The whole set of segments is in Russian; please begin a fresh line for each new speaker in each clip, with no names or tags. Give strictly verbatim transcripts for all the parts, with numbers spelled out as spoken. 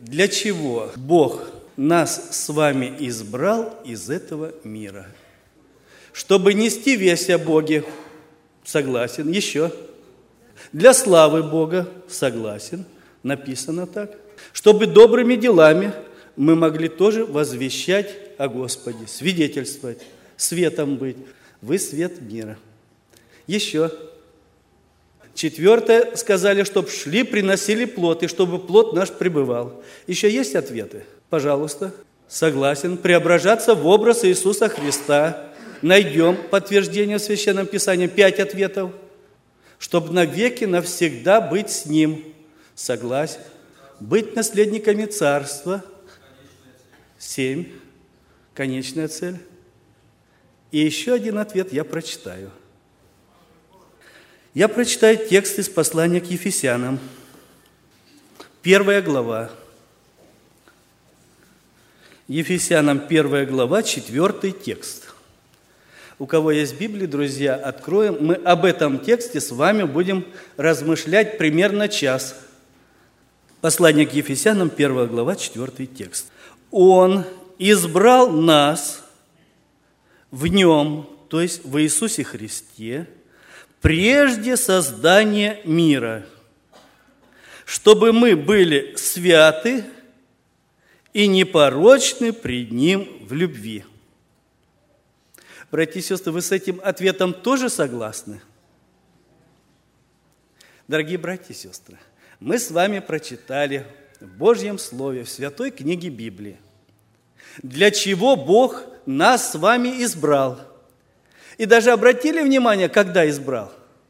Для чего Бог нас с вами избрал из этого мира? Чтобы нести весть о Боге, согласен. Еще. Для славы Бога, согласен. Написано так. Чтобы добрыми делами мы могли тоже возвещать о Господе, свидетельствовать, светом быть. Вы свет мира. Еще. Четвертое, сказали, чтобы шли, приносили плод, и чтобы плод наш пребывал. Еще есть ответы? Пожалуйста. Согласен. Преображаться в образ Иисуса Христа. Найдем подтверждение в Священном Писании. Пять ответов. Чтобы навеки, навсегда быть с Ним. Согласен. Быть наследниками Царства. Семь. Конечная цель. И еще один ответ я прочитаю. Я прочитаю текст из послания к Ефесянам. Первая глава. Ефесянам первая глава, четвертый текст. У кого есть Библия, друзья, откроем. Мы об этом тексте с вами будем размышлять примерно час. Послание к Ефесянам, первая глава, четвертый текст. Он избрал нас в Нем, то есть в Иисусе Христе, прежде создания мира, чтобы мы были святы и непорочны пред Ним в любви. Братья и сестры, вы с этим ответом тоже согласны? Дорогие братья и сестры, мы с вами прочитали в Божьем Слове, в Святой книге Библии, для чего Бог нас с вами избрал. И даже обратили внимание, когда избрал?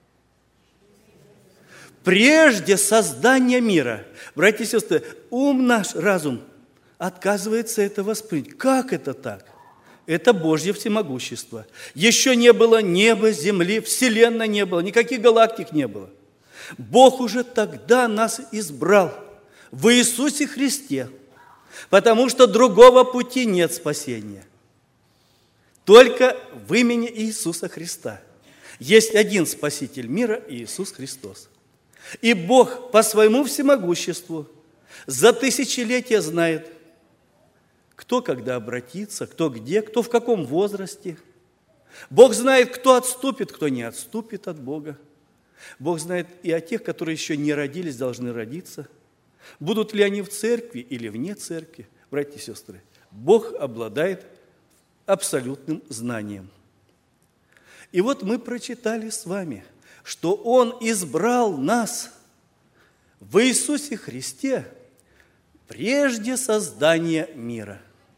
Прежде создания мира. Братья и сестры, ум наш, разум отказывается это воспринять. Как это так? Это Божье всемогущество. Еще не было неба, земли, вселенной не было, никаких галактик не было. Бог уже тогда нас избрал в Иисусе Христе, потому что другого пути нет спасения. Только в имени Иисуса Христа. Есть один Спаситель мира, Иисус Христос. И Бог по своему всемогуществу за тысячелетия знает, кто когда обратится, кто где, кто в каком возрасте. Бог знает, кто отступит, кто не отступит от Бога. Бог знает и о тех, которые еще не родились, должны родиться. Будут ли они в церкви или вне церкви, братья и сестры. Бог обладает абсолютным знанием. И вот мы прочитали с вами, что Он избрал нас в Иисусе Христе прежде создания мира.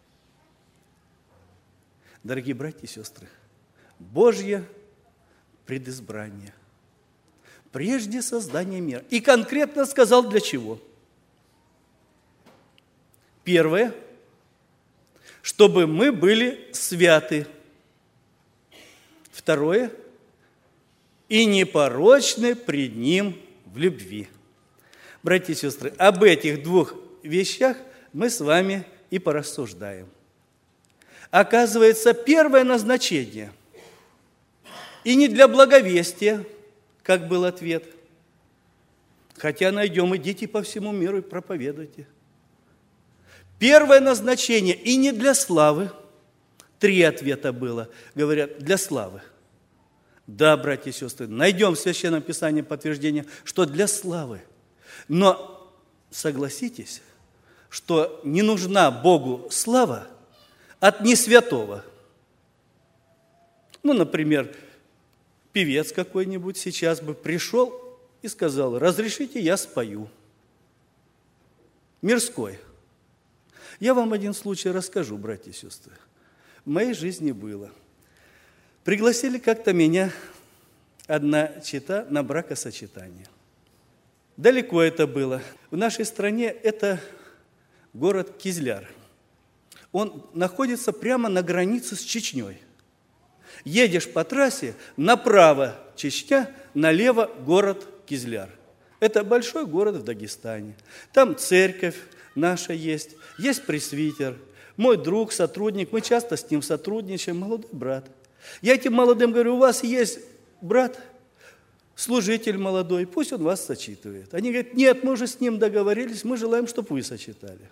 Дорогие братья и сестры, Божье предизбрание. Прежде создания мира. И конкретно сказал, для чего. Первое, чтобы мы были святы. Второе, и непорочны пред Ним в любви. Братья и сестры, об этих двух вещах мы с вами и порассуждаем. Оказывается, первое назначение, и не для благовестия, как был ответ, хотя найдем, идите по всему миру и проповедуйте. Первое назначение, и не для славы, три ответа было, говорят, для славы. Да, братья и сестры, найдем в Священном Писании подтверждение, что для славы. Но согласитесь, что не нужна Богу слава от несвятого. Ну, например, певец какой-нибудь сейчас бы пришел и сказал, разрешите, я спою. Мирской. Я вам один случай расскажу, братья и сестры. В моей жизни было. Пригласили как-то меня одна чета на бракосочетание. Далеко это было. В нашей стране это город Кизляр. Он находится прямо на границе с Чечней. Едешь по трассе, направо Чечня, налево город Кизляр. Это большой город в Дагестане. Там церковь наша есть, есть пресвитер, мой друг, сотрудник, мы часто с ним сотрудничаем, молодой брат. Я этим молодым говорю, у вас есть брат, служитель молодой, пусть он вас сочитывает. Они говорят, нет, мы уже с ним договорились, мы желаем, чтобы вы сочетали.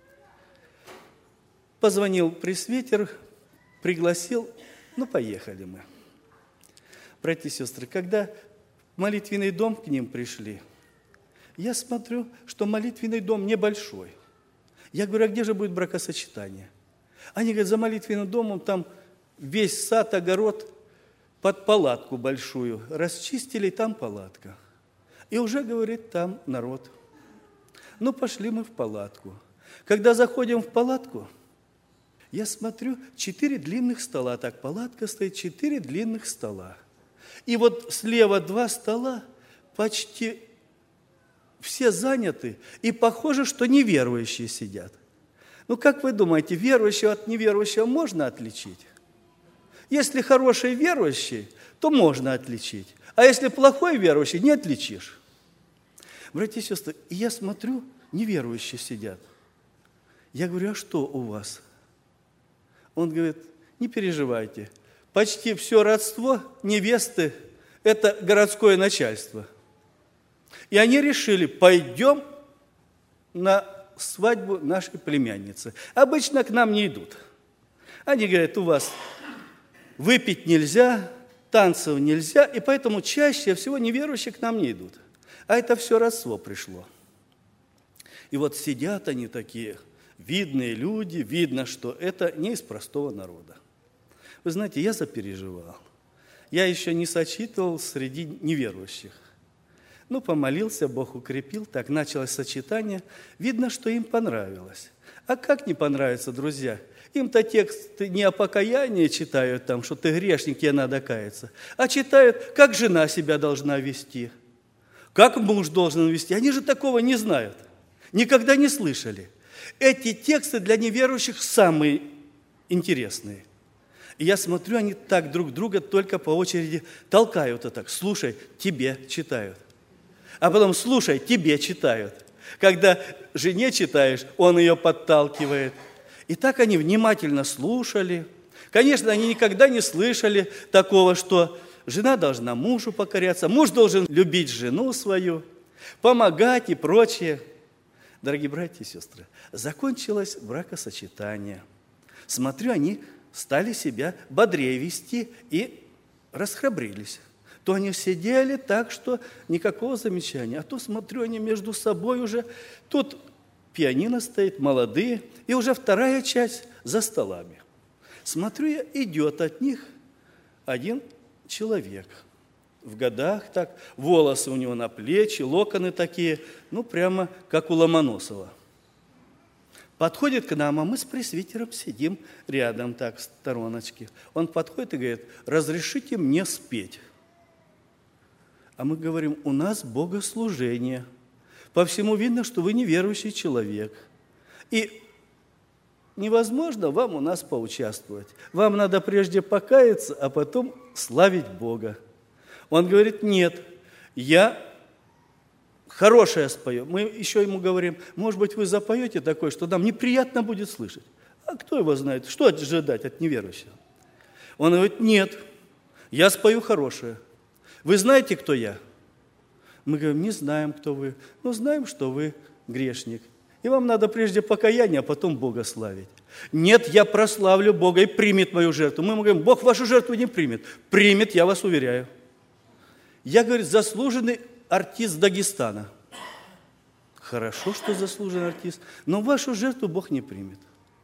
Позвонил пресвитер, пригласил, ну, поехали мы. Братья и сестры, когда в молитвенный дом к ним пришли, я смотрю, что молитвенный дом небольшой. Я говорю, а где же будет бракосочетание? Они говорят, за молитвенным домом там весь сад, огород под палатку большую. Расчистили, там палатка. И уже, говорит, там народ. Ну, пошли мы в палатку. Когда заходим в палатку, я смотрю, четыре длинных стола. Так, палатка стоит, четыре длинных стола. И вот слева два стола почти все заняты, и похоже, что неверующие сидят. Ну, как вы думаете, верующего от неверующего можно отличить? Если хороший верующий, то можно отличить. А если плохой верующий, не отличишь. Братья и сестры, и я смотрю, неверующие сидят. Я говорю, а что у вас? Он говорит, не переживайте. Почти все родство невесты – это городское начальство. И они решили, пойдем на свадьбу нашей племянницы. Обычно к нам не идут. Они говорят, у вас выпить нельзя, танцев нельзя, и поэтому чаще всего неверующие к нам не идут. А это все родство пришло. И вот сидят они такие, видные люди, видно, что это не из простого народа. Вы знаете, я запереживал. Я еще не сочитывал среди неверующих. Ну, помолился, Бог укрепил, так началось сочетание. Видно, что им понравилось. А как не понравится, друзья? Им-то тексты не о покаянии читают, там, что ты грешник, тебе надо каяться, а читают, как жена себя должна вести, как муж должен вести. Они же такого не знают, никогда не слышали. Эти тексты для неверующих самые интересные. И я смотрю, они так друг друга только по очереди толкают и так. Слушай, тебе читают. А потом, слушай, тебе читают. Когда жене читаешь, он ее подталкивает. И так они внимательно слушали. Конечно, они никогда не слышали такого, что жена должна мужу покоряться, муж должен любить жену свою, помогать и прочее. Дорогие братья и сестры, закончилось бракосочетание. Смотрю, они стали себя бодрее вести и расхрабрились. То они сидели так, что никакого замечания. А то, смотрю, они между собой уже, тут пианино стоит, молодые, и уже вторая часть за столами. Смотрю я, идет от них один человек. В годах так, волосы у него на плечи, локоны такие, ну, прямо как у Ломоносова. Подходит к нам, а мы с пресвитером сидим рядом так, в стороночке. Он подходит и говорит, разрешите мне спеть. А мы говорим, у нас богослужение. По всему видно, что вы неверующий человек. И невозможно вам у нас поучаствовать. Вам надо прежде покаяться, а потом славить Бога. Он говорит, нет, я хорошее спою. Мы еще ему говорим, может быть, вы запоете такое, что нам неприятно будет слышать. А кто его знает, что ожидать от неверующего? Он говорит, нет, я спою хорошее. Вы знаете, кто я? Мы говорим, не знаем, кто вы, но знаем, что вы грешник. И вам надо прежде покаяние, а потом Бога славить. Нет, я прославлю Бога и примет мою жертву. Мы ему говорим, Бог вашу жертву не примет. Примет, я вас уверяю. Я, говорит, заслуженный артист Дагестана. Хорошо, что заслуженный артист, но вашу жертву Бог не примет.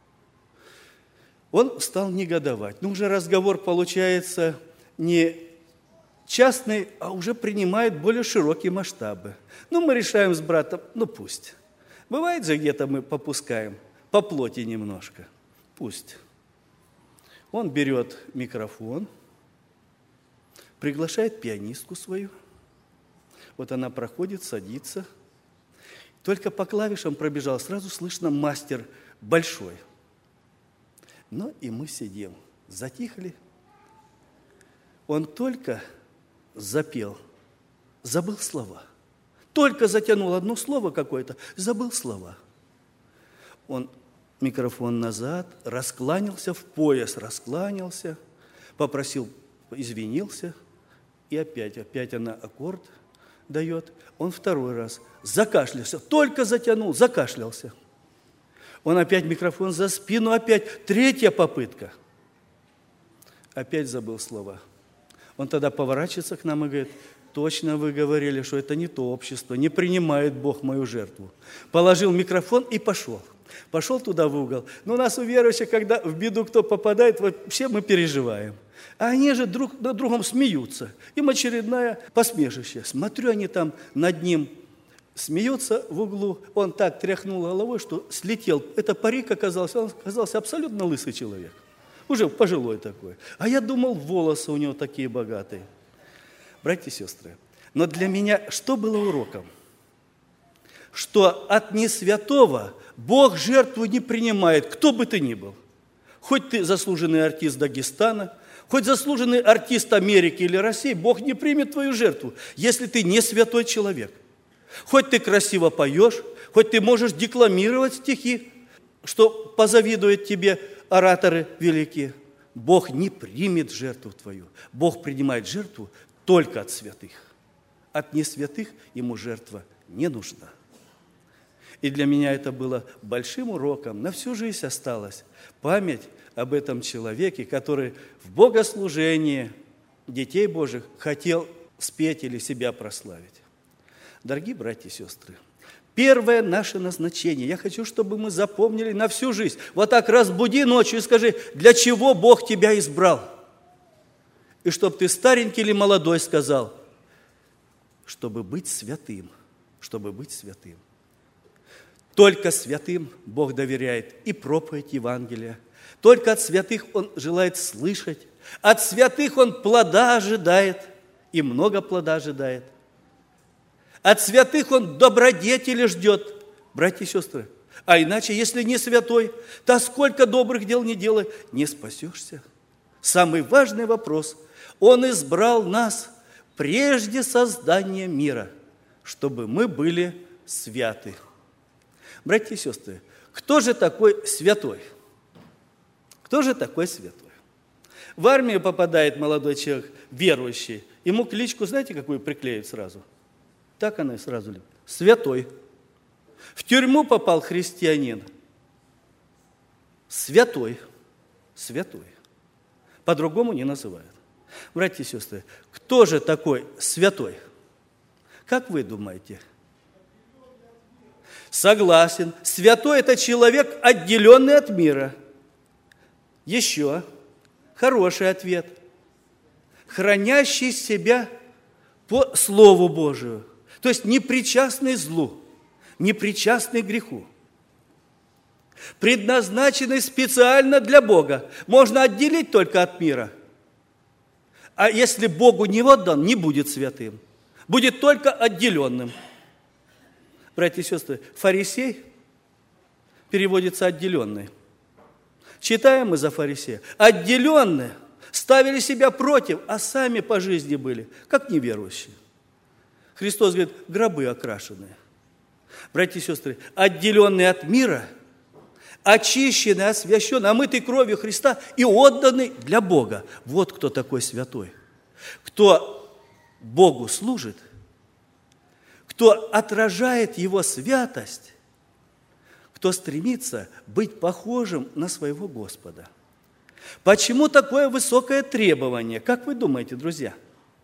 Он стал негодовать. Ну, уже разговор получается не частный, а уже принимает более широкие масштабы. Ну, мы решаем с братом, ну, пусть. Бывает же, где-то мы попускаем, по плоти немножко. Пусть. Он берет микрофон, приглашает пианистку свою. Вот она проходит, садится. Только по клавишам пробежал, сразу слышно мастер большой. Ну, и мы сидим, затихли. Он только запел, забыл слова. Только затянул одно слово какое-то, забыл слова. Он микрофон назад, раскланялся в пояс, раскланялся, попросил, извинился И опять, опять она аккорд дает. Он второй раз закашлялся, только затянул, закашлялся. Он опять микрофон за спину, опять третья попытка. Опять забыл слова. Он тогда поворачивается к нам и говорит: точно вы говорили, что это не то общество, не принимает Бог мою жертву. Положил микрофон и пошел. Пошел туда в угол. Но у нас у верующих, когда в беду кто попадает, вообще мы переживаем. А они же друг над другом смеются. Им очередное посмешище. Смотрю, они там над ним смеются в углу. Он так тряхнул головой, что слетел. Это парик оказался, он оказался абсолютно лысый человек. Уже пожилой такой. А я думал, волосы у него такие богатые. Братья и сестры, но для меня что было уроком? Что от несвятого Бог жертву не принимает, кто бы ты ни был. Хоть ты заслуженный артист Дагестана, хоть заслуженный артист Америки или России, Бог не примет твою жертву, если ты не святой человек. Хоть ты красиво поешь, хоть ты можешь декламировать стихи, что позавидуют тебе ораторы великие, Бог не примет жертву твою. Бог принимает жертву только от святых. От несвятых ему жертва не нужна. И для меня это было большим уроком. На всю жизнь осталась память об этом человеке, который в богослужении детей Божьих хотел спеть или себя прославить. Дорогие братья и сестры, первое наше назначение, я хочу, чтобы мы запомнили на всю жизнь. Вот так разбуди ночью и скажи, для чего Бог тебя избрал? И чтобы ты старенький или молодой сказал, чтобы быть святым, чтобы быть святым. Только святым Бог доверяет и проповедь Евангелия. Только от святых Он желает слышать. От святых Он плода ожидает, и много плода ожидает. От святых Он добродетели ждет, братья и сестры. А иначе, если не святой, то сколько добрых дел не делай, не спасешься. Самый важный вопрос. Он избрал нас прежде создания мира, чтобы мы были святы. Братья и сестры, кто же такой святой? Кто же такой святой? В армию попадает молодой человек, верующий. Ему кличку, знаете, какую приклеят сразу? Так она и сразу лежит. Святой. В тюрьму попал христианин. Святой. Святой. По-другому не называют. Братья и сестры, кто же такой святой? Как вы думаете? Согласен. Святой – это человек, отделенный от мира. Еще. Хороший ответ. Хранящий себя по Слову Божию. То есть непричастный злу, непричастный греху. Предназначенный специально для Бога. Можно отделить только от мира. А если Богу не отдан, не будет святым. Будет только отделенным. Братья и сестры, фарисей переводится отделенный. Читаем мы за фарисея. Отделенные ставили себя против, а сами по жизни были, как неверующие. Христос говорит, гробы окрашенные. Братья и сестры, отделенные от мира, очищенный, освященный, омытый кровью Христа и отданный для Бога. Вот кто такой святой. Кто Богу служит, кто отражает Его святость, кто стремится быть похожим на своего Господа. Почему такое высокое требование? Как вы думаете, друзья?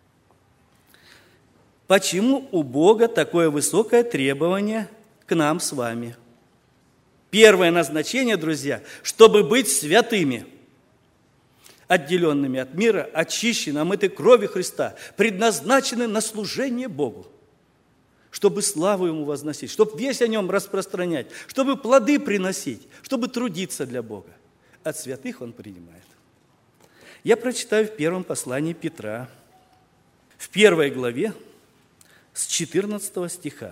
Почему у Бога такое высокое требование к нам с вами? Первое назначение, друзья, чтобы быть святыми, отделенными от мира, очищены, омыты кровью Христа, предназначены на служение Богу, чтобы славу Ему возносить, чтобы весть о Нем распространять, чтобы плоды приносить, чтобы трудиться для Бога. От святых Он принимает. Я прочитаю в первом послании Петра, в первой главе, с четырнадцатого стиха.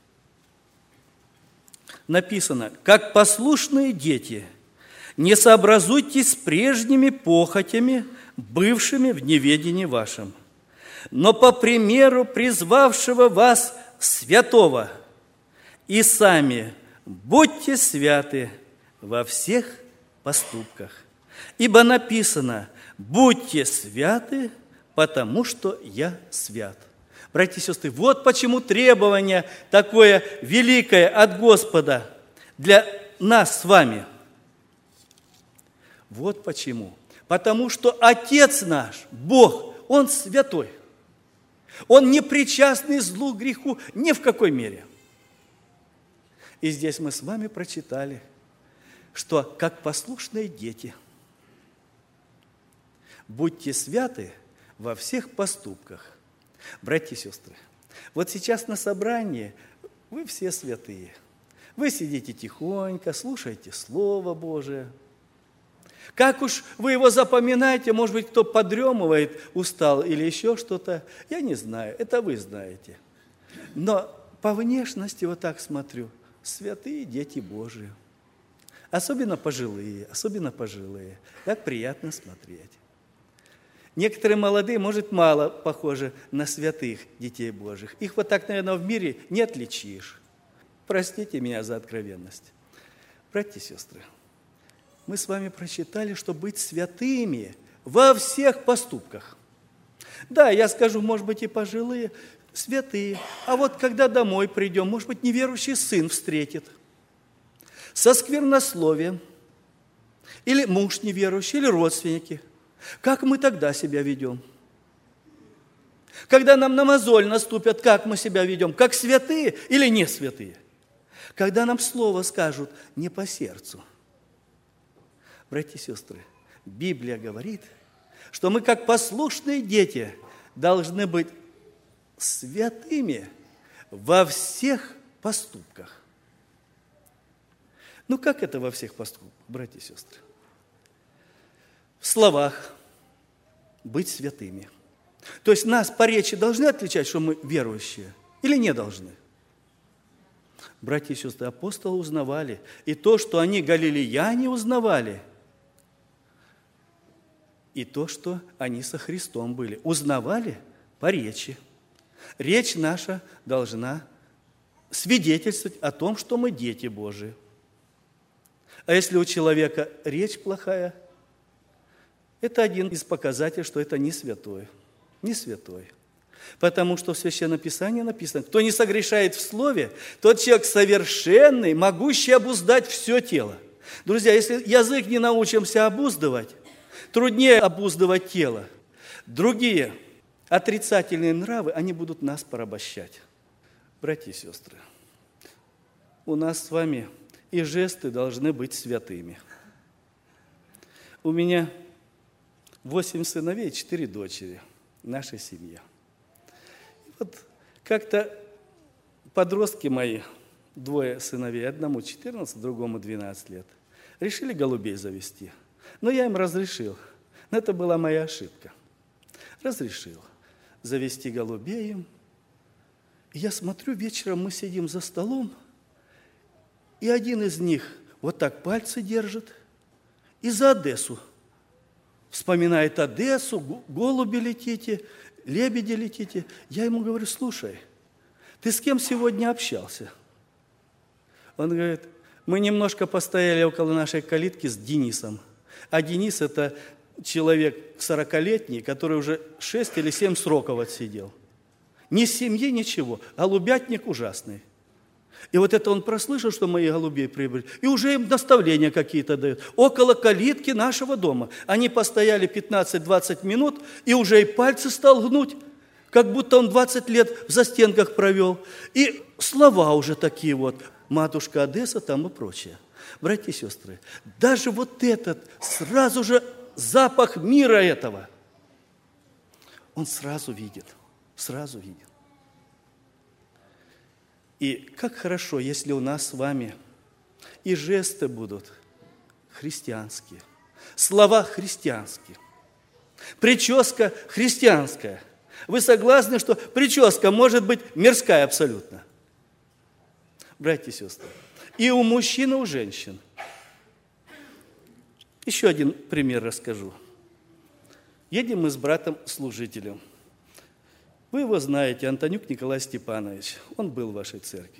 Написано, «Как послушные дети, не сообразуйтесь с прежними похотями, бывшими в неведении вашем, но по примеру призвавшего вас святого, и сами будьте святы во всех поступках. Ибо написано, будьте святы, потому что я свят. Братья и сестры, вот почему требование такое великое от Господа для нас с вами. Вот почему. Потому что Отец наш, Бог, Он святой. Он не причастный злу, греху ни в какой мере. И здесь мы с вами прочитали, что как послушные дети, будьте святы во всех поступках. Братья и сестры, вот сейчас на собрании вы все святые. Вы сидите тихонько, слушаете Слово Божие. Как уж вы его запоминаете, может быть, кто подремывает, устал или еще что-то, я не знаю, это вы знаете. Но по внешности вот так смотрю, святые дети Божии. Особенно пожилые, особенно пожилые. Так приятно смотреть. Некоторые молодые, может, мало похожи на святых детей Божьих. Их вот так, наверное, в мире не отличишь. Простите меня за откровенность. Братья и сестры, мы с вами прочитали, что быть святыми во всех поступках. Да, я скажу, может быть, и пожилые, святые. А вот когда домой придем, может быть, неверующий сын встретит. Со сквернословием. Или муж неверующий, или родственники. Как мы тогда себя ведем? Когда нам на мозоль наступят, как мы себя ведем? Как святые или не святые? Когда нам слово скажут не по сердцу. Братья и сестры, Библия говорит, что мы, как послушные дети, должны быть святыми во всех поступках. Ну, как это во всех поступках, братья и сестры? В словах быть святыми. То есть нас по речи должны отличать, что мы верующие, или не должны? Братья и сестры, апостолы узнавали, и то, что они галилеяне узнавали, и то, что они со Христом были, узнавали по речи. Речь наша должна свидетельствовать о том, что мы дети Божии. А если у человека речь плохая, это один из показателей, что это не святой. Не святой. Потому что в Священном Писании написано, кто не согрешает в слове, тот человек совершенный, могущий обуздать все тело. Друзья, если язык не научимся обуздывать, труднее обуздывать тело. Другие отрицательные нравы, они будут нас порабощать. Братья и сестры, у нас с вами и жесты должны быть святыми. У меня восемь сыновей и четыре дочери, наша семья. И вот как-то подростки мои, двое сыновей, одному четырнадцать, другому двенадцать лет, решили голубей завести. Но я им разрешил. Но это была моя ошибка. Разрешил завести голубей им. И я смотрю, вечером мы сидим за столом, и один из них вот так пальцы держит и за Одессу. Вспоминает Одессу, голуби летите, лебеди летите. Я ему говорю, слушай, ты с кем сегодня общался? Он говорит, мы немножко постояли около нашей калитки с Денисом. А Денис – это человек сорокалетний, который уже шесть или семь сроков отсидел. Ни семьи, ничего, голубятник ужасный. И вот это он прослышал, что мои голубей прибыли, и уже им наставления какие-то дают. Около калитки нашего дома. Они постояли пятнадцать-двадцать минут, и уже и пальцы стал гнуть, как будто он двадцать лет в застенках провел. И слова уже такие вот, матушка Одесса там и прочее. Братья и сестры, даже вот этот сразу же запах мира этого, он сразу видит, сразу видит. И как хорошо, если у нас с вами и жесты будут христианские, слова христианские, прическа христианская. Вы согласны, что прическа может быть мирская абсолютно? Братья и сестры, и у мужчин, и у женщин. Еще один пример расскажу. Едем мы с братом-служителем. Вы его знаете, Антонюк Николай Степанович. Он был в вашей церкви.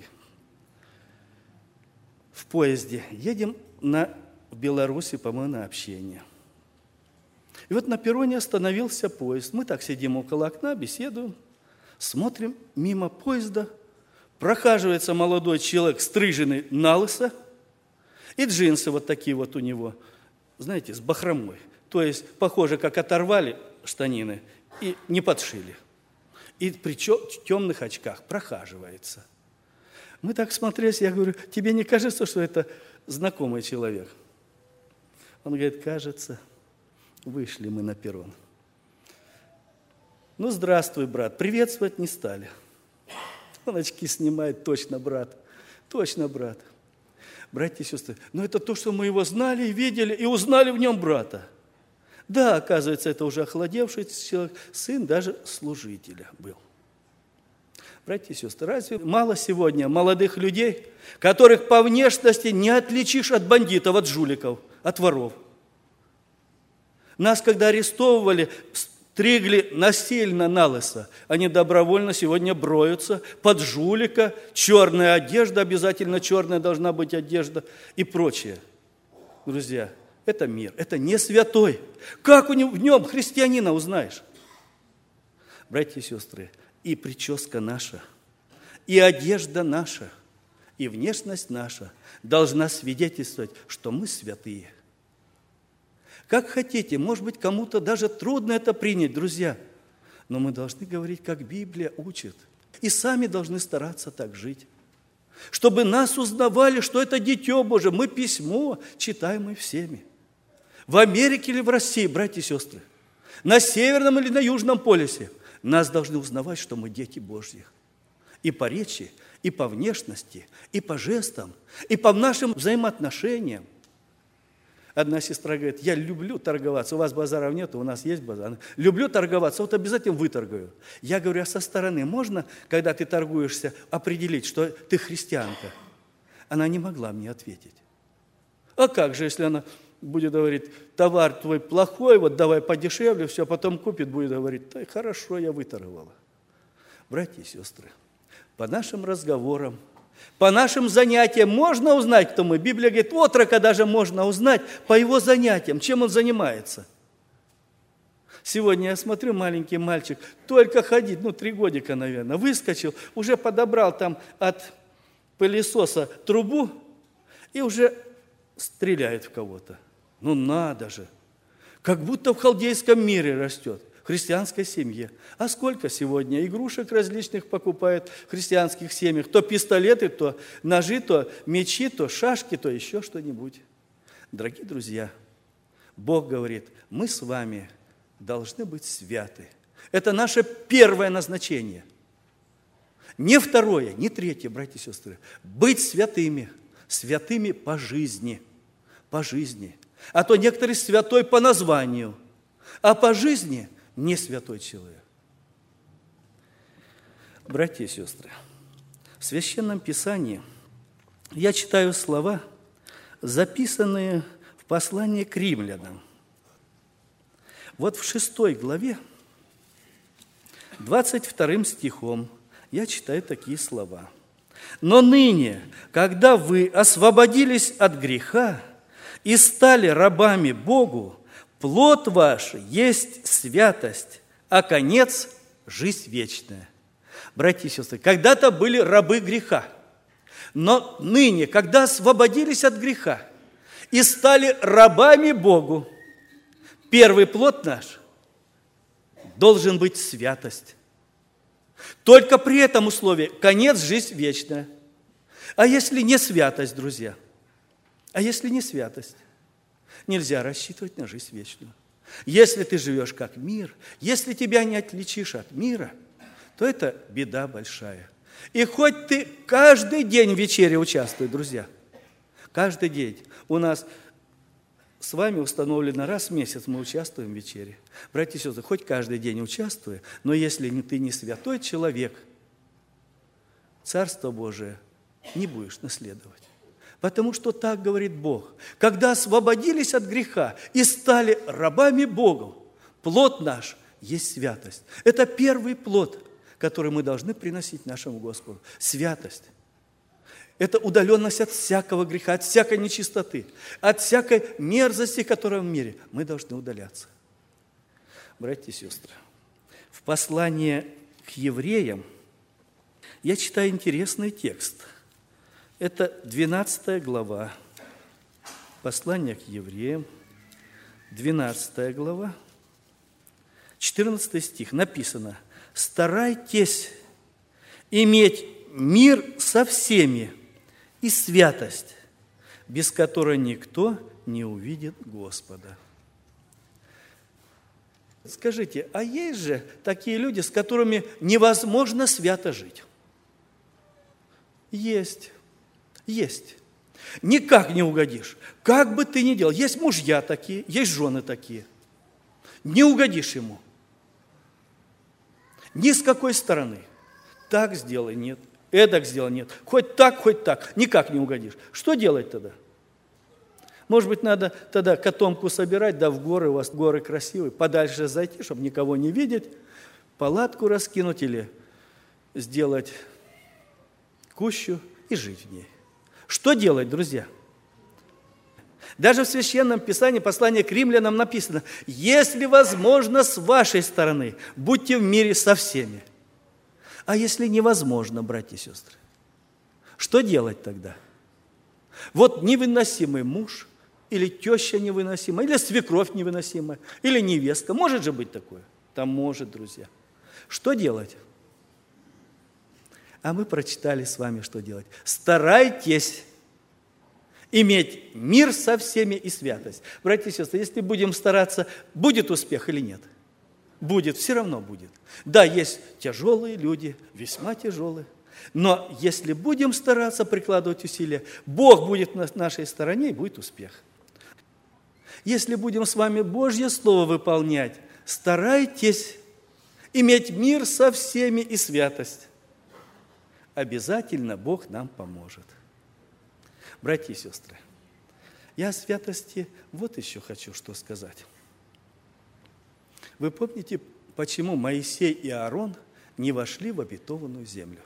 В поезде едем на, в Беларуси, по-моему, на общение. И вот на перроне остановился поезд. Мы так сидим около окна, беседуем, смотрим, мимо поезда прохаживается молодой человек, стриженный налысо, и джинсы вот такие вот у него, знаете, с бахромой. То есть, похоже, как оторвали штанины и не подшили. И при темных очках прохаживается. Мы так смотрелись, я говорю, тебе не кажется, что это знакомый человек? Он говорит, кажется. Вышли мы на перрон. Ну, здравствуй, брат. Приветствовать не стали. Он очки снимает, точно, брат. Точно, брат. Братья и сестры, но это то, что мы его знали и видели, и узнали в нем брата. Да, оказывается, это уже охладевший человек, сын даже служителя был. Братья и сестры, разве мало сегодня молодых людей, которых по внешности не отличишь от бандитов, от жуликов, от воров? Нас, когда арестовывали, стригли насильно налысо. Они добровольно сегодня броются под жулика, черная одежда, обязательно черная должна быть одежда и прочее. Друзья, это мир, это не святой. Как в нем христианина узнаешь? Братья и сестры, и прическа наша, и одежда наша, и внешность наша должна свидетельствовать, что мы святые. Как хотите, может быть, кому-то даже трудно это принять, друзья, но мы должны говорить, как Библия учит, и сами должны стараться так жить, чтобы нас узнавали, что это Дитё Божие, мы письмо читаем всеми. В Америке или в России, братья и сестры, на Северном или на Южном полюсе, нас должны узнавать, что мы дети Божьи. И по речи, и по внешности, и по жестам, и по нашим взаимоотношениям. Одна сестра говорит, я люблю торговаться, у вас базаров нет, у нас есть базар. Люблю торговаться, вот обязательно выторгую. Я говорю, а со стороны можно, когда ты торгуешься, определить, что ты христианка? Она не могла мне ответить. А как же, если она будет говорить, товар твой плохой, вот давай подешевле, все, потом купит, будет говорить, да хорошо, я выторговала. Братья и сестры, по нашим разговорам, по нашим занятиям можно узнать, кто мы. Библия говорит, отрока даже можно узнать по его занятиям, чем он занимается. Сегодня я смотрю, маленький мальчик, только ходить, ну, три годика, наверное, выскочил, уже подобрал там от пылесоса трубу и уже стреляет в кого-то. Ну, надо же! Как будто в халдейском мире растет, в христианской семье. А сколько сегодня игрушек различных покупают в христианских семьях? То пистолеты, то ножи, то мечи, то шашки, то еще что-нибудь. Дорогие друзья, Бог говорит, мы с вами должны быть святы. Это наше первое назначение. Не второе, не третье, братья и сестры. Быть святыми, святыми по жизни, по жизни. А то некоторые святой по названию, а по жизни не святой человек. Братья и сестры, в Священном Писании я читаю слова, записанные в послании к римлянам. Вот в шестой главе, двадцать вторым стихом, я читаю такие слова. «Но ныне, когда вы освободились от греха и стали рабами Богу, плод ваш есть святость, а конец – жизнь вечная». Братья и сестры, когда-то были рабы греха, но ныне, когда освободились от греха и стали рабами Богу, первый плод наш должен быть святость. Только при этом условии конец – жизнь вечная. А если не святость, друзья? А если не святость? Нельзя рассчитывать на жизнь вечную. Если ты живешь как мир, если тебя не отличишь от мира, то это беда большая. И хоть ты каждый день в вечере участвуй, друзья, каждый день у нас с вами установлено раз в месяц мы участвуем в вечере. Братья и сестры, хоть каждый день участвуй, но если ты не святой человек, Царство Божие не будешь наследовать. Потому что так говорит Бог. Когда освободились от греха и стали рабами Богу, плод наш есть святость. Это первый плод, который мы должны приносить нашему Господу. Святость. Это удаленность от всякого греха, от всякой нечистоты, от всякой мерзости, которая в мире. Мы должны удаляться. Братья и сестры, в послании к евреям я читаю интересный текст. Это двенадцатая глава, послание к евреям, двенадцатая глава, четырнадцатый стих. Написано: «Старайтесь иметь мир со всеми и святость, без которой никто не увидит Господа». Скажите, а есть же такие люди, с которыми невозможно свято жить? Есть, есть. Никак не угодишь. Как бы ты ни делал. Есть мужья такие, есть жены такие. Не угодишь ему. Ни с какой стороны. Так сделай, нет. Эдак сделай, нет. Хоть так, хоть так. Никак не угодишь. Что делать тогда? Может быть, надо тогда котомку собирать, да в горы, у вас горы красивые, подальше зайти, чтобы никого не видеть, палатку раскинуть или сделать кущу и жить в ней. Что делать, друзья? Даже в Священном Писании, послание к римлянам написано: если возможно с вашей стороны, будьте в мире со всеми. А если невозможно, братья и сестры, что делать тогда? Вот невыносимый муж, или теща невыносимая, или свекровь невыносимая, или невестка. Может же быть такое? Там может, друзья. Что делать? А мы прочитали с вами, что делать. Старайтесь иметь мир со всеми и святость. Братья и сестры, если будем стараться, будет успех или нет? Будет, все равно будет. Да, есть тяжелые люди, весьма тяжелые. Но если будем стараться прикладывать усилия, Бог будет на нашей стороне и будет успех. Если будем с вами Божье Слово выполнять, старайтесь иметь мир со всеми и святость. Обязательно Бог нам поможет. Братья и сестры, я о святости вот еще хочу что сказать. Вы помните, почему Моисей и Аарон не вошли в обетованную землю?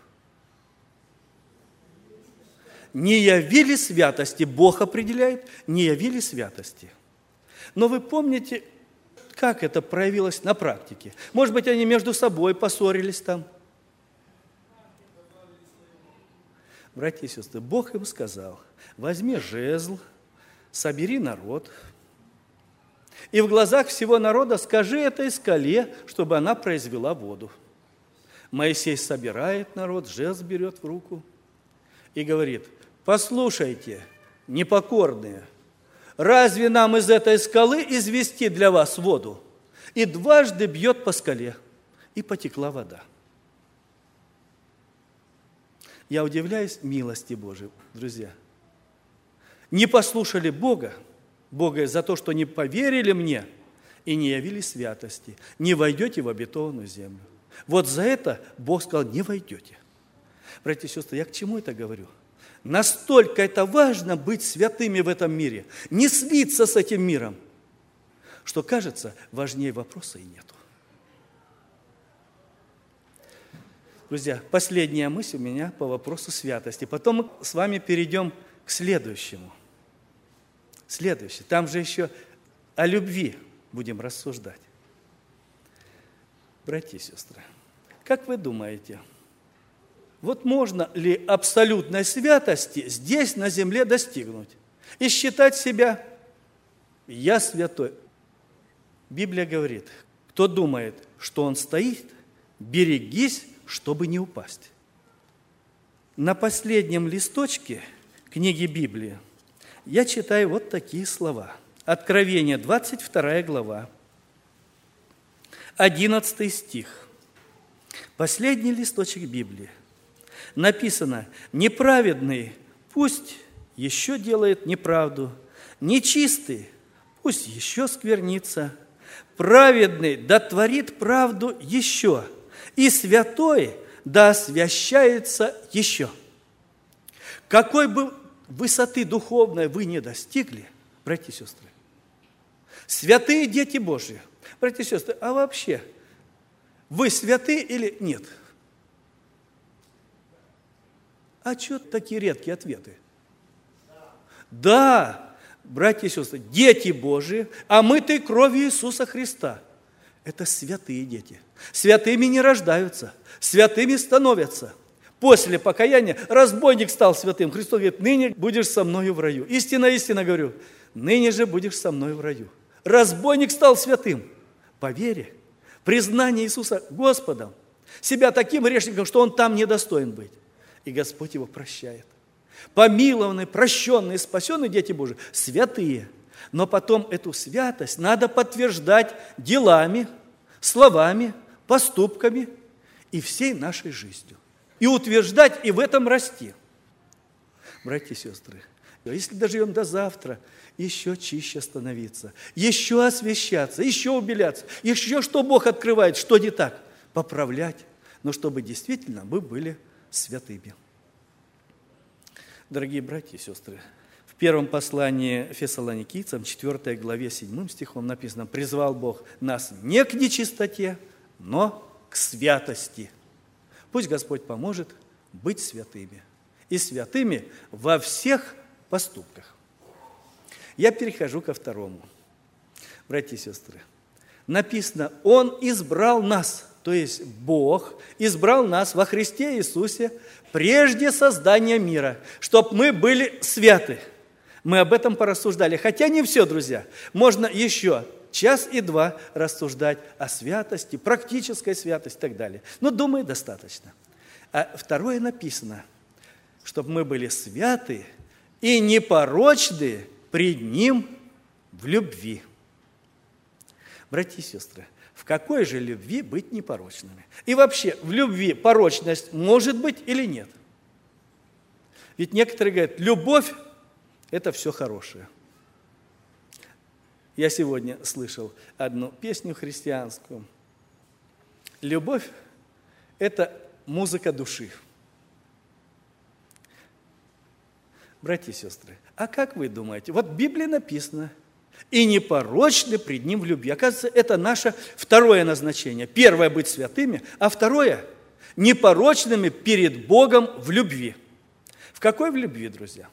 Не явили святости, Бог определяет, не явили святости. Но вы помните, как это проявилось на практике? Может быть, они между собой поссорились там? Братья и сестры, Бог им сказал: возьми жезл, собери народ, и в глазах всего народа скажи этой скале, чтобы она произвела воду. Моисей собирает народ, жезл берет в руку и говорит: послушайте, непокорные, разве нам из этой скалы извести для вас воду? И дважды бьет по скале, и потекла вода. Я удивляюсь милости Божией, друзья. Не послушали Бога, Бога за то, что не поверили мне и не явили святости, не войдете в обетованную землю. Вот за это Бог сказал: не войдете. Братья и сестры, я к чему это говорю? Настолько это важно быть святыми в этом мире, не слиться с этим миром, что, кажется, важнее вопроса и нету. Друзья, последняя мысль у меня по вопросу святости. Потом мы с вами перейдем к следующему. Следующее. Там же еще о любви будем рассуждать. Братья и сестры, как вы думаете, вот можно ли абсолютной святости здесь, на земле, достигнуть? И считать себя «я святой». Библия говорит: кто думает, что он стоит, берегись, чтобы не упасть. На последнем листочке книги Библии я читаю вот такие слова. Откровение, двадцать вторая глава, одиннадцатый стих. Последний листочек Библии. Написано: неправедный пусть еще делает неправду, нечистый пусть еще сквернится, праведный да творит правду еще, и святой да освящается еще. Какой бы высоты духовной вы не достигли, братья и сестры, святые дети Божьи, братья и сестры, а вообще, вы святы или нет? А что такие редкие ответы? Да, братья и сестры, дети Божьи, омыты кровью Иисуса Христа. Это святые дети. Святыми не рождаются, святыми становятся. После покаяния разбойник стал святым. Христос говорит, ныне будешь со мною в раю. Истинно, истинно говорю, ныне же будешь со мной в раю. Разбойник стал святым по вере, признание Иисуса Господом, себя таким грешником, что он там недостоин быть. И Господь его прощает. Помилованные, прощенные, спасенные дети Божии, святые. Но потом эту святость надо подтверждать делами, словами, поступками и всей нашей жизнью. И утверждать, и в этом расти. Братья и сестры, если доживем до завтра, еще чище становиться, еще освящаться, еще убеляться, еще что Бог открывает, что не так, поправлять, но чтобы действительно мы были святыми. Дорогие братья и сестры, в первом послании Фессалоникийцам, четвёртой главе, седьмым стихом написано, «Призвал Бог нас не к нечистоте, но к святости». Пусть Господь поможет быть святыми. И святыми во всех поступках. Я перехожу ко второму. Братья и сестры, написано, Он избрал нас, то есть Бог избрал нас во Христе Иисусе прежде создания мира, чтобы мы были святы. Мы об этом порассуждали. Хотя не все, друзья. Можно еще час и два рассуждать о святости, практической святости и так далее. Но, думаю, достаточно. А второе написано, чтобы мы были святы и непорочны пред Ним в любви. Братья и сестры, в какой же любви быть непорочными? И вообще, в любви порочность может быть или нет? Ведь некоторые говорят, любовь – это все хорошее. Я сегодня слышал одну песню христианскую. Любовь – это музыка души. Братья и сестры, а как вы думаете? Вот в Библии написано, и непорочны пред Ним в любви. Оказывается, это наше второе назначение. Первое – быть святыми, а второе – непорочными перед Богом в любви. В какой в любви, друзья?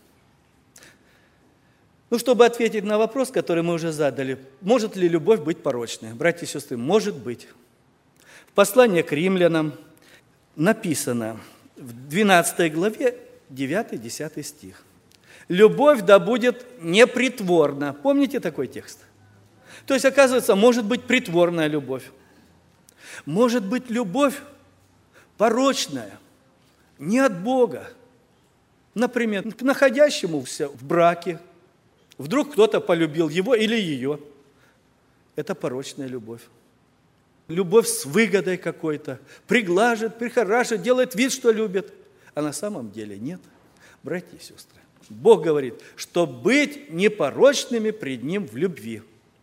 Ну, чтобы ответить на вопрос, который мы уже задали, может ли любовь быть порочной? Братья и сестры, может быть. В послании к римлянам написано в двенадцатой главе девятый-десятый стих. «Любовь да будет непритворна». Помните такой текст? То есть, оказывается, может быть притворная любовь. Может быть любовь порочная, не от Бога. Например, к находящемуся в браке. Вдруг кто-то полюбил его или ее. Это порочная любовь. Любовь с выгодой какой-то. Приглаживает, прихорашивает, делает вид, что любит. А на самом деле нет. Братья и сестры, Бог говорит, что быть непорочными пред Ним в любви.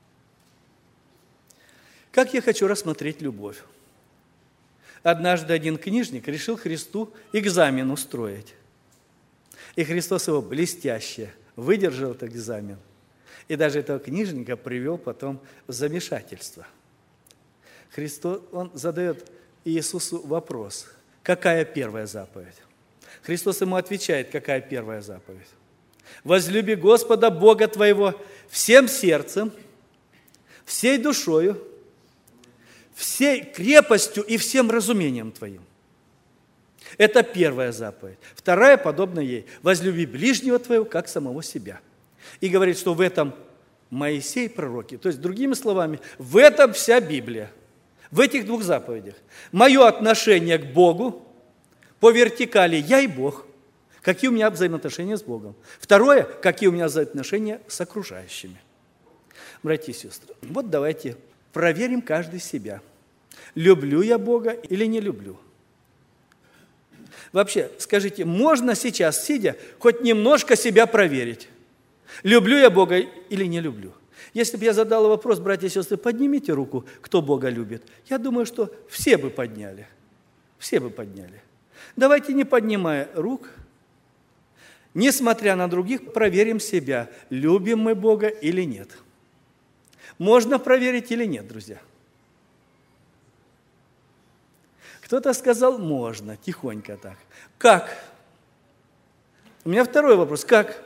Как я хочу рассмотреть любовь? Однажды один книжник решил Христу экзамен устроить. И Христос его блестяще выдержал этот экзамен. И даже этого книжника привел потом в замешательство. Христос, он задает Иисусу вопрос, какая первая заповедь? Христос ему отвечает, какая первая заповедь? Возлюби Господа Бога твоего всем сердцем, всей душою, всей крепостью и всем разумением твоим. Это первая заповедь. Вторая, подобна ей, возлюби ближнего твоего, как самого себя. И говорит, что в этом Моисей пророки, то есть, другими словами, в этом вся Библия, в этих двух заповедях. Мое отношение к Богу по вертикали я и Бог. Какие у меня взаимоотношения с Богом. Второе, какие у меня взаимоотношения с окружающими. Братья и сестры, вот давайте проверим каждый себя. Люблю я Бога или не люблю? Вообще, скажите, можно сейчас, сидя, хоть немножко себя проверить? Люблю я Бога или не люблю? Если бы я задал вопрос, братья и сестры, поднимите руку, кто Бога любит. Я думаю, что все бы подняли. Все бы подняли. Давайте, не поднимая рук, несмотря на других, проверим себя, любим мы Бога или нет. Можно проверить или нет, друзья? Кто-то сказал, можно, тихонько так. Как? У меня второй вопрос. Как?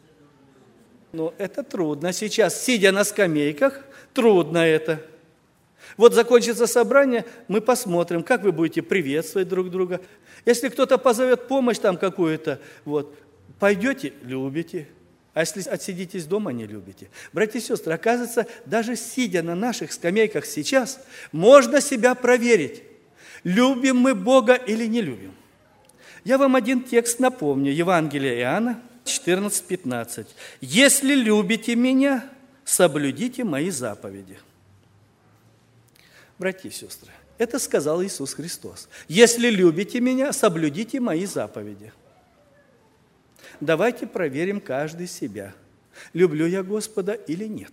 Ну, это трудно. Сейчас, сидя на скамейках, трудно это. Вот закончится собрание, мы посмотрим, как вы будете приветствовать друг друга. Если кто-то позовет помощь там какую-то, вот, пойдете – любите. А если отсидитесь дома – не любите. Братья и сестры, оказывается, даже сидя на наших скамейках сейчас, можно себя проверить, любим мы Бога или не любим. Я вам один текст напомню. Евангелие Иоанна четырнадцать пятнадцать. «Если любите меня, соблюдите мои заповеди». Братья и сестры, это сказал Иисус Христос. «Если любите меня, соблюдите мои заповеди». Давайте проверим каждый себя. Люблю я Господа или нет?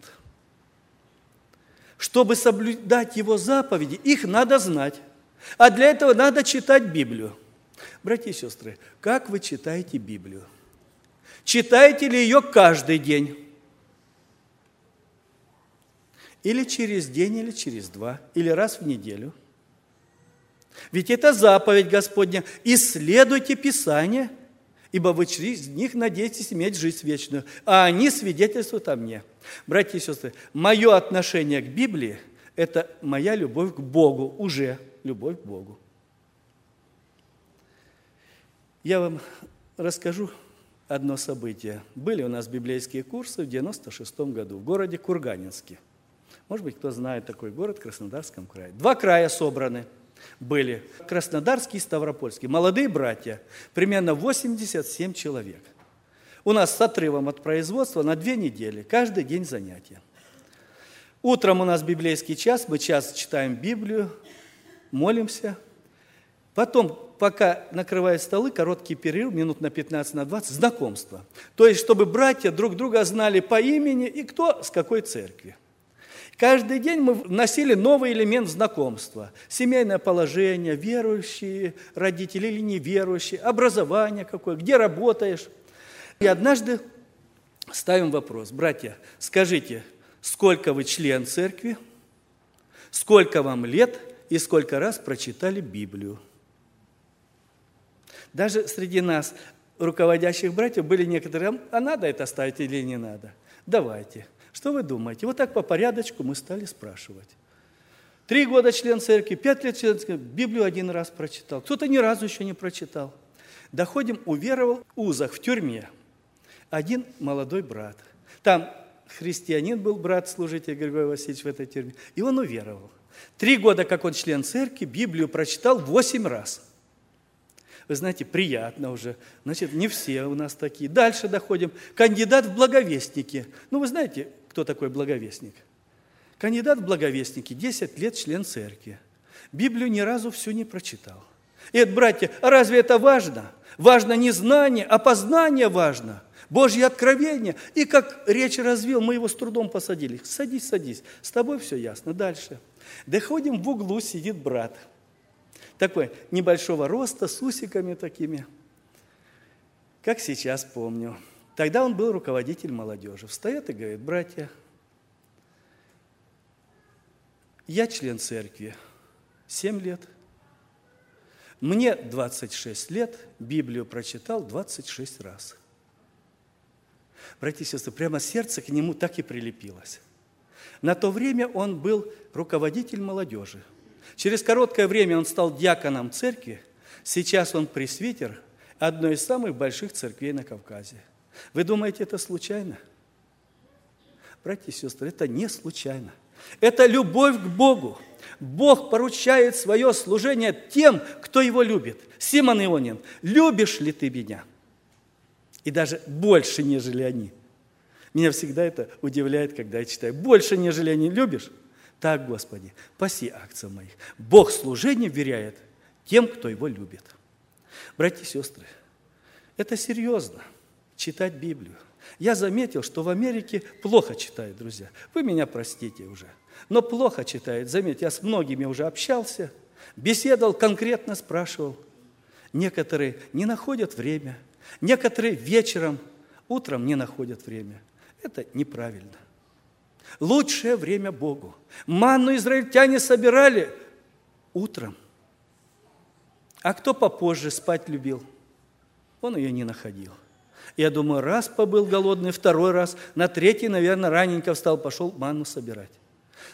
Чтобы соблюдать Его заповеди, их надо знать. А для этого надо читать Библию. Братья и сестры, как вы читаете Библию? Читаете ли ее каждый день? Или через день, или через два, или раз в неделю? Ведь это заповедь Господня. Исследуйте Писание, ибо вы через них надеетесь иметь жизнь вечную, а они свидетельствуют о мне. Братья и сестры, мое отношение к Библии – это моя любовь к Богу, уже любовь к Богу. Я вам расскажу одно событие. Были у нас библейские курсы в девяносто шестом году в городе Курганинске. Может быть, кто знает такой город в Краснодарском крае. Два края собраны были. Краснодарский и Ставропольский. Молодые братья. Примерно восемьдесят семь человек. У нас с отрывом от производства на две недели. Каждый день занятия. Утром у нас библейский час. Мы час читаем Библию, молимся. Потом, пока накрывают столы, короткий перерыв, минут на пятнадцать, на двадцать, знакомство. То есть, чтобы братья друг друга знали по имени и кто с какой церкви. Каждый день мы вносили новый элемент знакомства. Семейное положение, верующие родители или неверующие, образование какое, где работаешь. И однажды ставим вопрос: братья, скажите, сколько вы член церкви, сколько вам лет и сколько раз прочитали Библию? Даже среди нас, руководящих братьев, были некоторые: а надо это ставить или не надо? Давайте. Что вы думаете? Вот так по порядочку мы стали спрашивать. Три года член церкви, пять лет член церкви, Библию один раз прочитал. Кто-то ни разу еще не прочитал. Доходим, уверовал в узах, в тюрьме. Один молодой брат. Там христианин был, брат, служитель Григорий Васильевич в этой тюрьме. И он уверовал. Три года, как он член церкви, Библию прочитал восемь раз. Вы знаете, приятно уже. Значит, не все у нас такие. Дальше доходим. Кандидат в благовестники. Ну, вы знаете, кто такой благовестник? Кандидат в благовестники, десять лет член церкви. Библию ни разу всю не прочитал. И это, братья, а разве это важно? Важно не знание, а познание важно. Божье откровение. И как речь развил, мы его с трудом посадили. Садись, садись. С тобой все ясно. Дальше. Доходим, в углу сидит брат. Такой небольшого роста, с усиками такими, как сейчас помню. Тогда он был руководитель молодежи. Встает и говорит: братья, я член церкви семь лет, мне двадцать шесть лет, Библию прочитал двадцать шесть раз. Братья и сестры, прямо сердце к нему так и прилепилось. На то время он был руководитель молодежи. Через короткое время он стал диаконом церкви. Сейчас он пресвитер одной из самых больших церквей на Кавказе. Вы думаете, это случайно? Братья и сестры, это не случайно. Это любовь к Богу. Бог поручает свое служение тем, кто Его любит. Симон Ионин, любишь ли ты меня? И даже больше, нежели они. Меня всегда это удивляет, когда я читаю. Больше, нежели они, любишь? Так, Господи, паси акций моих. Бог служение вверяет тем, кто Его любит. Братья и сестры, это серьезно, читать Библию. Я заметил, что в Америке плохо читают, друзья. Вы меня простите уже, но плохо читают. Заметьте, я с многими уже общался, беседовал, конкретно спрашивал. Некоторые не находят время, некоторые вечером, утром не находят время. Это неправильно. Лучшее время Богу. Манну израильтяне собирали утром. А кто попозже спать любил? Он ее не находил. Я думаю, раз побыл голодный, второй раз, на третий, наверное, раненько встал, пошел манну собирать.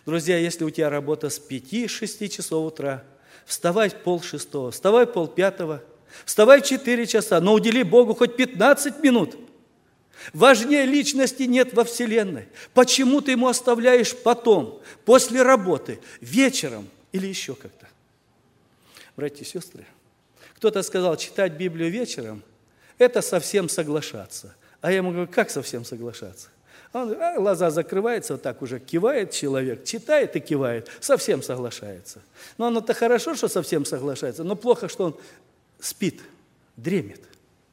Друзья, если у тебя работа с пяти-шести часов утра, вставай в пол шестого, вставай в пол пятого, вставай в четыре часа, но удели Богу хоть пятнадцать минут. Важнее личности нет во Вселенной. Почему ты ему оставляешь потом, после работы, вечером или еще как-то? Братья и сестры, кто-то сказал, читать Библию вечером – это совсем соглашаться. А я ему говорю, как совсем соглашаться? Он, а, глаза закрываются, вот так уже кивает человек, читает и кивает, совсем соглашается. Но оно-то хорошо, что совсем соглашается, но плохо, что он спит, дремит.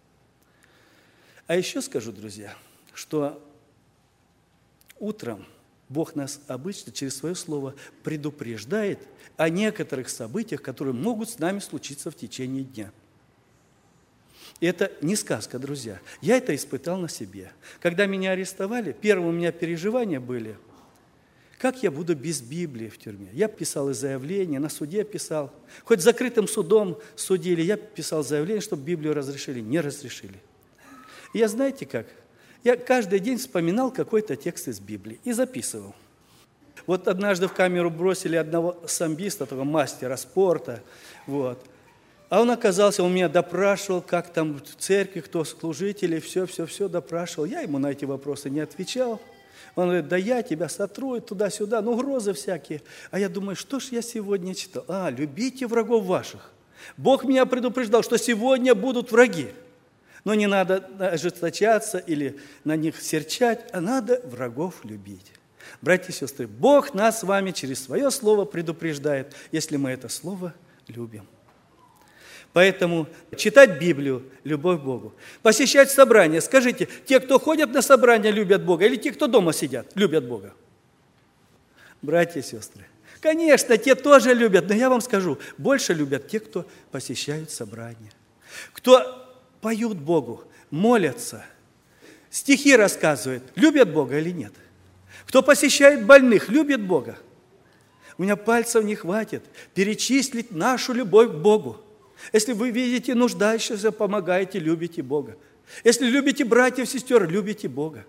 А еще скажу, друзья, что утром Бог нас обычно через свое слово предупреждает о некоторых событиях, которые могут с нами случиться в течение дня. И это не сказка, друзья. Я это испытал на себе. Когда меня арестовали, первые у меня переживания были, как я буду без Библии в тюрьме. Я писал и заявление, на суде писал. Хоть закрытым судом судили, я писал заявление, чтобы Библию разрешили. Не разрешили. И я, знаете как, я каждый день вспоминал какой-то текст из Библии и записывал. Вот однажды в камеру бросили одного самбиста, такого мастера спорта, вот. А он оказался, он меня допрашивал, как там в церкви, кто служители, все-все-все допрашивал. Я ему на эти вопросы не отвечал. Он говорит, да я тебя сотру туда-сюда, ну угрозы всякие. А я думаю, что ж я сегодня читал? А, любите врагов ваших. Бог меня предупреждал, что сегодня будут враги. Но не надо ожесточаться или на них серчать, а надо врагов любить. Братья и сестры, Бог нас с вами через свое слово предупреждает, если мы это слово любим. Поэтому читать Библию – любовь к Богу. Посещать собрания. Скажите, те, кто ходят на собрания, любят Бога, или те, кто дома сидят, любят Бога? Братья и сестры, конечно, те тоже любят, но я вам скажу, больше любят те, кто посещают собрания. Кто поют Богу, молятся, стихи рассказывают, любят Бога или нет? Кто посещает больных, любит Бога? У меня пальцев не хватит перечислить нашу любовь к Богу. Если вы видите нуждающихся, помогаете, любите Бога. Если любите братьев, сестер, любите Бога.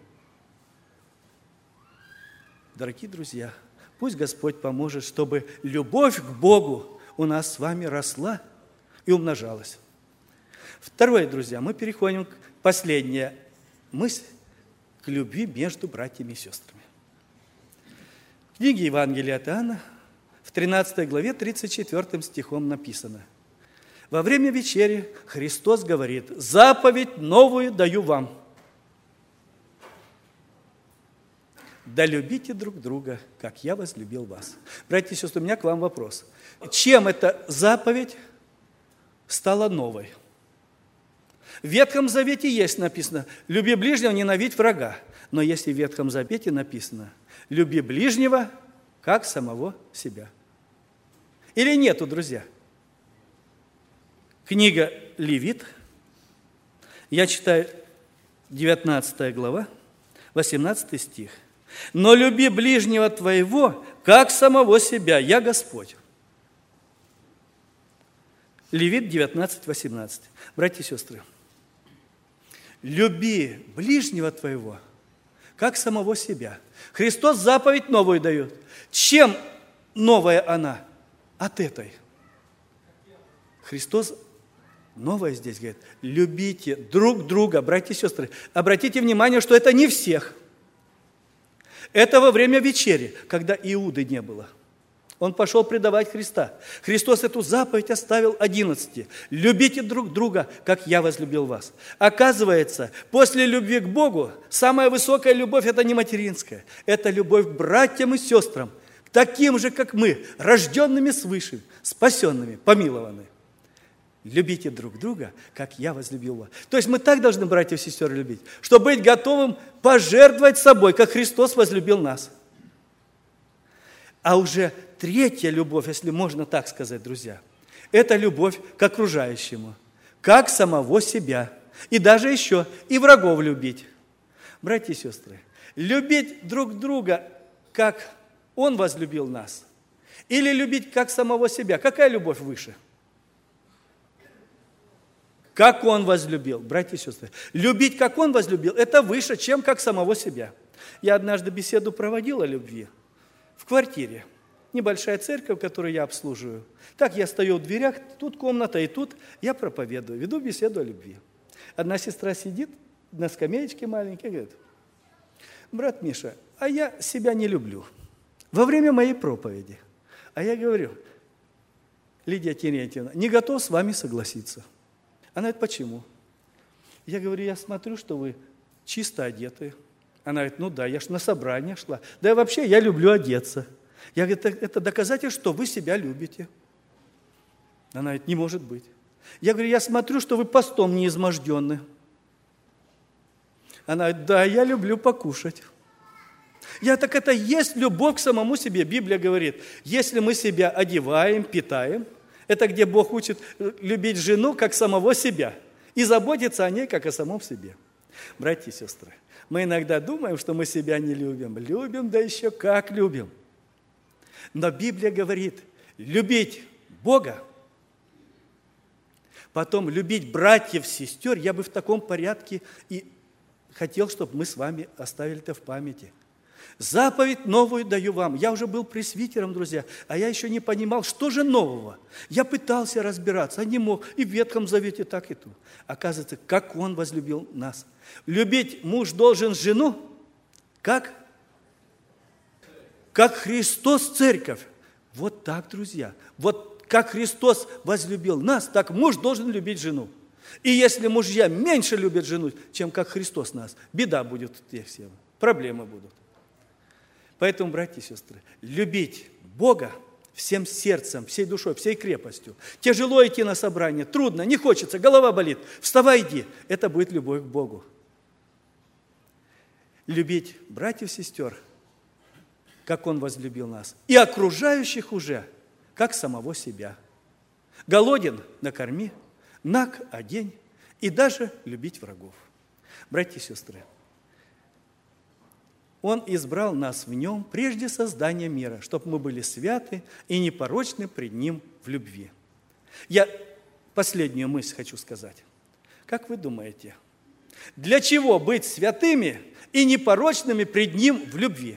Дорогие друзья, пусть Господь поможет, чтобы любовь к Богу у нас с вами росла и умножалась. Второе, друзья, мы переходим к последней мысли, к любви между братьями и сестрами. В книге Евангелия от Иоанна, в тринадцатой главе, тридцать четвёртым стихом написано: «Во время вечери Христос говорит: заповедь новую даю вам. Да любите друг друга, как я возлюбил вас». Братья и сестры, у меня к вам вопрос. Чем эта заповедь стала новой? В Ветхом Завете есть написано: люби ближнего, ненавидь врага. Но если в Ветхом Завете написано: люби ближнего, как самого себя. Или нету, друзья? Книга Левит, я читаю девятнадцатая глава, восемнадцатый стих. «Но люби ближнего твоего, как самого себя, я Господь». Левит девятнадцать, восемнадцать. Братья и сестры, люби ближнего твоего, как самого себя. Христос заповедь новую дает. Чем новая она от этой? Христос новое здесь говорит: любите друг друга, братья и сестры. Обратите внимание, что это не всех. Это во время вечери, когда Иуды не было. Он пошел предавать Христа. Христос эту заповедь оставил одиннадцати. Любите друг друга, как я возлюбил вас. Оказывается, после любви к Богу самая высокая любовь – это не материнская. Это любовь к братьям и сестрам, к таким же, как мы, рожденными свыше, спасенными, помилованными. Любите друг друга, как я возлюбил вас. То есть мы так должны, братья и сестры, любить, чтобы быть готовым пожертвовать собой, как Христос возлюбил нас. А уже третья любовь, если можно так сказать, друзья, это любовь к окружающему, как самого себя. И даже еще и врагов любить. Братья и сестры, любить друг друга, как Он возлюбил нас, или любить как самого себя. Какая любовь выше? Как Он возлюбил, братья и сестры. Любить, как Он возлюбил, это выше, чем как самого себя. Я однажды беседу проводил о любви в квартире. Небольшая церковь, которую я обслуживаю. Так я стою в дверях, тут комната, и тут я проповедую, веду беседу о любви. Одна сестра сидит на скамеечке маленькой и говорит: брат Миша, а я себя не люблю. Во время моей проповеди. А я говорю: Лидия Терентьевна, не готов с вами согласиться. Она говорит: почему? Я говорю: я смотрю, что вы чисто одеты. Она говорит: ну да, я ж на собрание шла. Да и вообще я люблю одеться. Я говорю: это, это доказательство, что вы себя любите. Она говорит: не может быть. Я говорю: я смотрю, что вы постом не изможденны. Она говорит: да, я люблю покушать. Я: так это есть любовь к самому себе. Библия говорит, если мы себя одеваем, питаем, это где Бог учит любить жену как самого себя и заботиться о ней как о самом себе. Братья и сестры, мы иногда думаем, что мы себя не любим. Любим, да еще как любим. Но Библия говорит, любить Бога, потом любить братьев, сестер. Я бы в таком порядке и хотел, чтобы мы с вами оставили это в памяти. Заповедь новую даю вам. Я уже был пресвитером, друзья, а я еще не понимал, что же нового. Я пытался разбираться, а не мог. И в Ветхом Завете так и тут. Оказывается, как Он возлюбил нас. Любить муж должен жену, как? Как Христос церковь. Вот так, друзья. Вот как Христос возлюбил нас, так муж должен любить жену. И если мужья меньше любят жену, чем как Христос нас, беда будет у тех всем, проблемы будут. Поэтому, братья и сестры, любить Бога всем сердцем, всей душой, всей крепостью. Тяжело идти на собрание, трудно, не хочется, голова болит. Вставай, иди. Это будет любовь к Богу. Любить братьев и сестер, как Он возлюбил нас. И окружающих уже, как самого себя. Голоден – накорми, наг – одень, и даже любить врагов. Братья и сестры, Он избрал нас в Нем прежде создания мира, чтобы мы были святы и непорочны пред Ним в любви. Я последнюю мысль хочу сказать. Как вы думаете, для чего быть святыми и непорочными пред Ним в любви?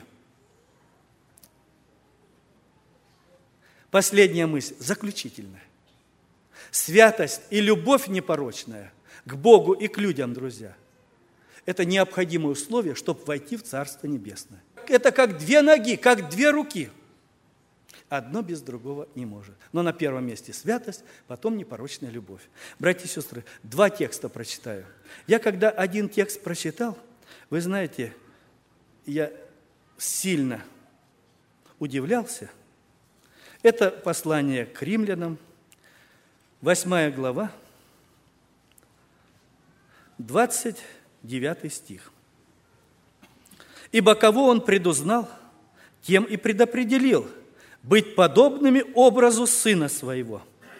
Последняя мысль, заключительная. Святость и любовь непорочная к Богу и к людям, друзья, это необходимые условия, чтобы войти в Царство Небесное. Это как две ноги, как две руки. Одно без другого не может. Но на первом месте святость, потом непорочная любовь. Братья и сестры, два текста прочитаю. Я когда один текст прочитал, вы знаете, я сильно удивлялся. Это послание к римлянам, восьмая глава, двадцать девятый стих. «Ибо кого Он предузнал, тем и предопределил быть подобными образу Сына Своего».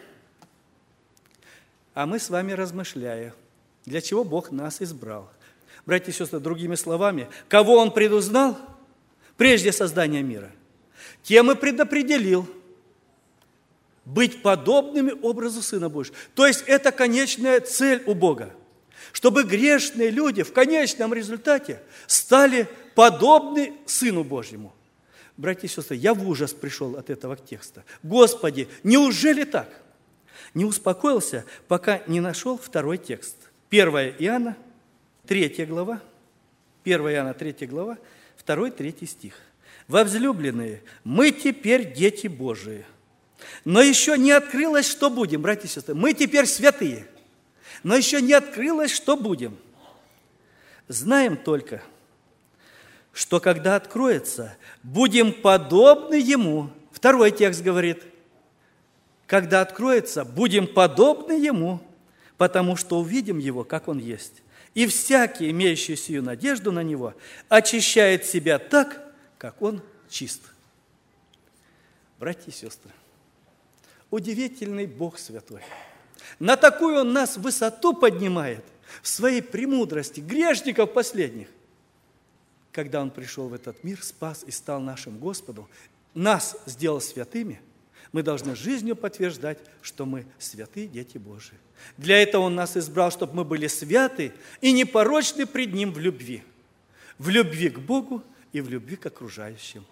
А мы с вами размышляя, для чего Бог нас избрал. Братья и сестры, другими словами, кого Он предузнал прежде создания мира, тем и предопределил быть подобными образу Сына Божьего. То есть это конечная цель у Бога. Чтобы грешные люди в конечном результате стали подобны Сыну Божьему. Братья и сестры, я в ужас пришел от этого текста. Господи, неужели так? Не успокоился, пока не нашел второй текст. первое Иоанна, третья глава, первое Иоанна, третья глава, второй, третий стих. «Возлюбленные, мы теперь дети Божии, но еще не открылось, что будем». Братья и сестры, мы теперь святые, но еще не открылось, что будем. Знаем только, что когда откроется, будем подобны Ему. Второй текст говорит, когда откроется, будем подобны Ему, потому что увидим Его, как Он есть. И всякий, имеющий сию надежду на Него, очищает себя так, как Он чист. Братья и сестры, удивительный Бог святой. На такую Он нас высоту поднимает в своей премудрости, грешников последних. Когда Он пришел в этот мир, спас и стал нашим Господом, нас сделал святыми, мы должны жизнью подтверждать, что мы святые дети Божии. Для этого Он нас избрал, чтобы мы были святы и непорочны пред Ним в любви. В любви к Богу и в любви к окружающим.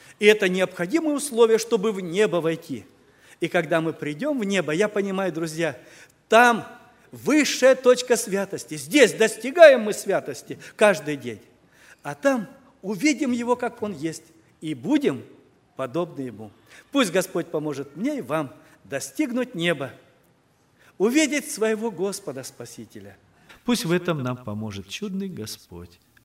И это необходимое условие, чтобы в небо войти. И когда мы придем в небо, я понимаю, друзья, там высшая точка святости. Здесь достигаем мы святости каждый день. А там увидим Его, как Он есть, и будем подобны Ему. Пусть Господь поможет мне и вам достигнуть неба, увидеть своего Господа Спасителя.
Пусть в этом нам поможет чудный Господь.